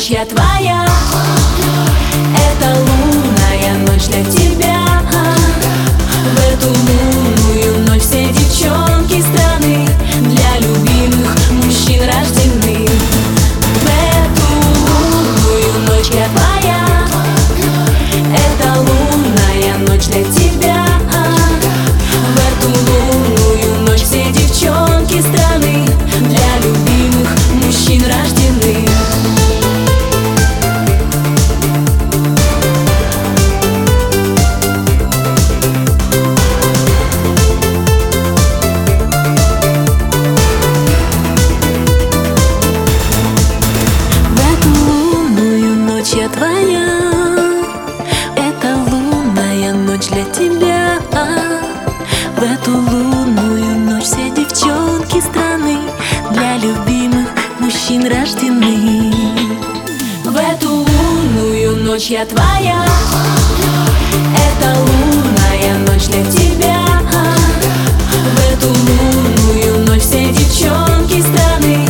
ночь я твоя. Это лунная ночь для тебя. В эту лунную ночь все девчонки страны для любимых мужчин рождены. В эту лунную ночь я твоя. Это лунная ночь для тебя. В эту лунную ночь все девчонки страны для любимых мужчин рождены. Я твоя, это лунная ночь для тебя. В эту лунную ночь все девчонки страны для любимых мужчин рождены. В эту лунную ночь я твоя. Это лунная ночь для тебя. В эту лунную ночь все девчонки страны